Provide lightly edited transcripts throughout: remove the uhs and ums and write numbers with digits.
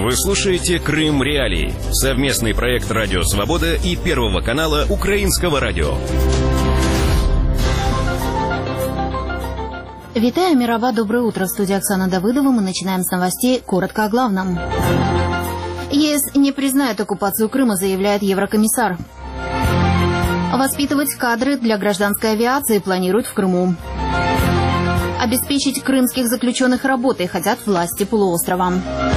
Вы слушаете «Крым Реалии» — совместный проект «Радио Свобода» и Первого канала Украинского радио. Витаю, Мирова, доброе утро. В студии Оксана Давыдова. Мы начинаем с новостей. Коротко о главном. ЕС не признает оккупацию Крыма, заявляет еврокомиссар. Воспитывать кадры для гражданской авиации планируют в Крыму. Обеспечить крымских заключенных работой хотят власти полуострова.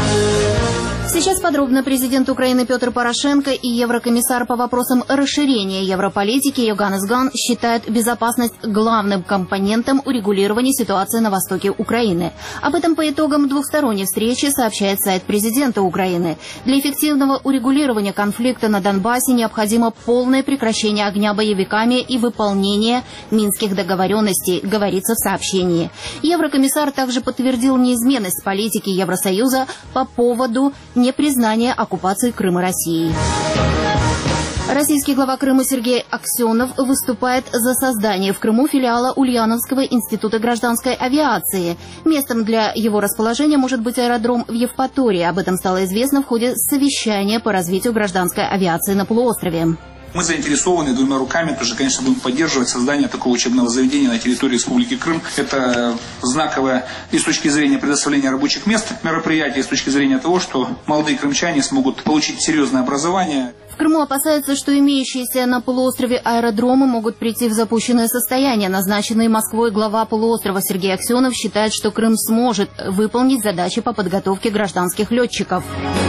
Сейчас подробно. Президент Украины Петр Порошенко и еврокомиссар по вопросам расширения европолитики Йоханнес Ган считают безопасность главным компонентом урегулирования ситуации на востоке Украины. Об этом по итогам двухсторонней встречи сообщает сайт президента Украины. Для эффективного урегулирования конфликта на Донбассе необходимо полное прекращение огня боевиками и выполнение минских договоренностей, говорится в сообщении. Еврокомиссар также подтвердил неизменность политики Евросоюза по поводу непризнание оккупации Крыма Россией. Российский глава Крыма Сергей Аксенов выступает за создание в Крыму филиала Ульяновского института гражданской авиации. Местом для его расположения может быть аэродром в Евпатории. Об этом стало известно в ходе совещания по развитию гражданской авиации на полуострове. Мы заинтересованы двумя руками, тоже, конечно, будем поддерживать создание такого учебного заведения на территории Республики Крым. Это знаковое и с точки зрения предоставления рабочих мест мероприятие, и с точки зрения того, что молодые крымчане смогут получить серьезное образование. В Крыму опасаются, что имеющиеся на полуострове аэродромы могут прийти в запущенное состояние. Назначенный Москвой глава полуострова Сергей Аксенов считает, что Крым сможет выполнить задачи по подготовке гражданских летчиков.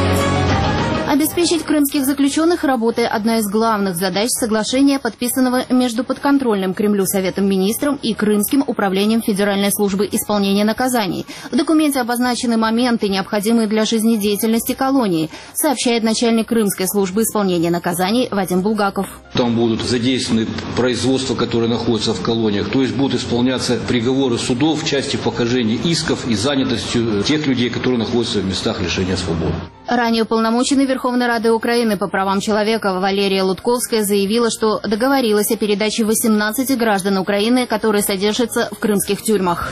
Обеспечить крымских заключенных работой – одна из главных задач соглашения, подписанного между подконтрольным Кремлю Советом Министров и Крымским управлением Федеральной службы исполнения наказаний. В документе обозначены моменты, необходимые для жизнедеятельности колонии, сообщает начальник Крымской службы исполнения наказаний Вадим Булгаков. Там будут задействованы производства, которые находятся в колониях, то есть будут исполняться приговоры судов в части покажения исков и занятостью тех людей, которые находятся в местах лишения свободы. Ранее уполномоченный Верховной Рады Украины по правам человека Валерия Лутковская заявила, что договорилась о передаче 18 граждан Украины, которые содержатся в крымских тюрьмах.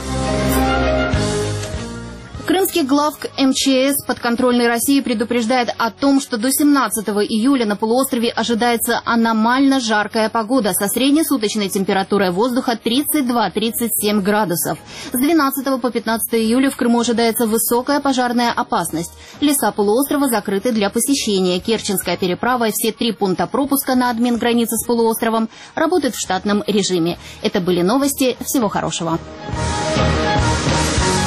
Крымский главк МЧС подконтрольной России предупреждает о том, что до 17 июля на полуострове ожидается аномально жаркая погода со средней суточной температурой воздуха 32-37 градусов. С 12 по 15 июля в Крыму ожидается высокая пожарная опасность. Леса полуострова закрыты для посещения. Керченская переправа и все 3 пункта пропуска на админ-границе с полуостровом работают в штатном режиме. Это были новости. Всего хорошего.